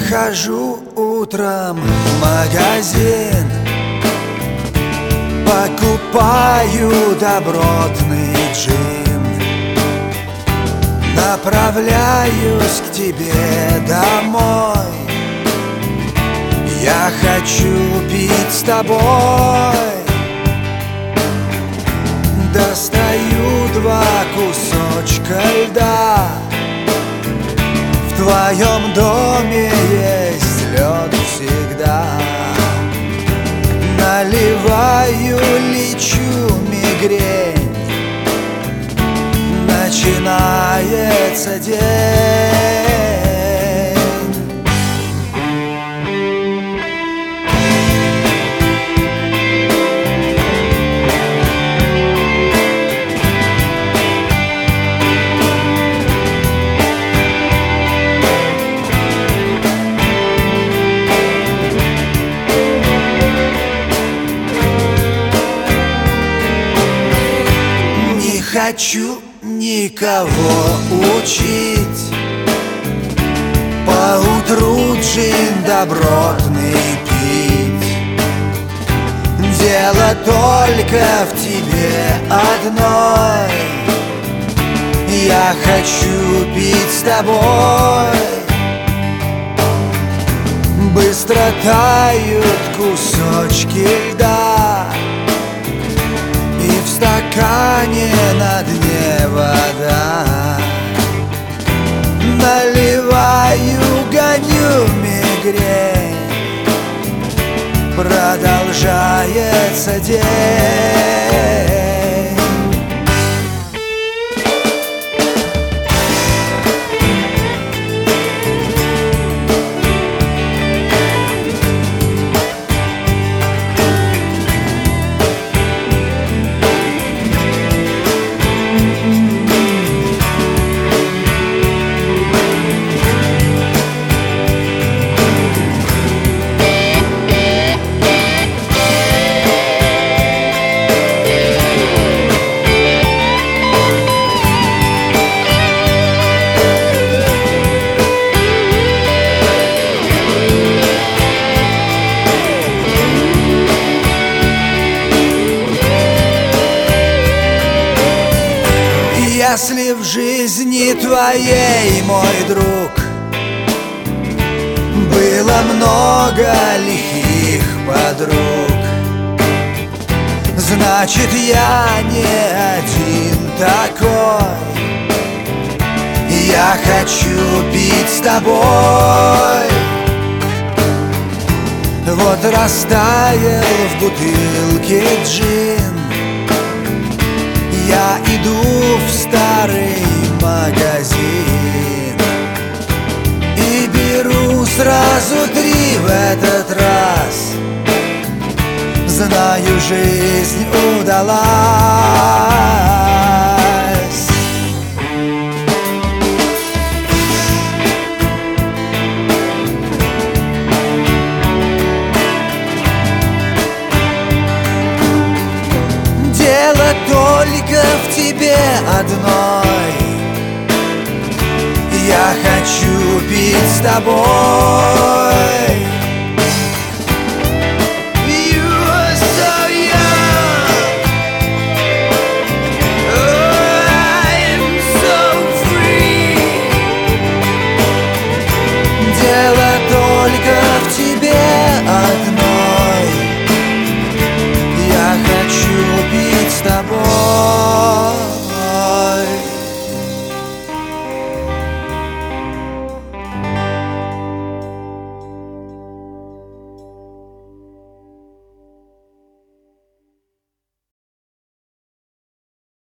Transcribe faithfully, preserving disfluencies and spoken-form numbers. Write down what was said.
Прихожу утром в магазин, покупаю добротный джин, направляюсь к тебе домой. Я хочу пить с тобой. Достаю два кусочка льда. В твоем доме есть лед всегда. Наливаю, лечу мигрень. Начинается день. Не хочу никого учить, поутру джин добротный пить. Дело только в тебе одной. Я хочу пить с тобой. Быстро тают кусочки льда, и в стакане на дне вода. Наливаю, гоню мигрень. Продолжается день. Если в жизни твоей, мой друг, было много лихих подруг, значит, я не один такой. Я хочу пить с тобой. Вот растаял в бутылке джин. Я иду в старый магазин и беру сразу три в этот раз. Знаю, жизнь удалась. Дело только в тебе одной. Я хочу пить с тобой.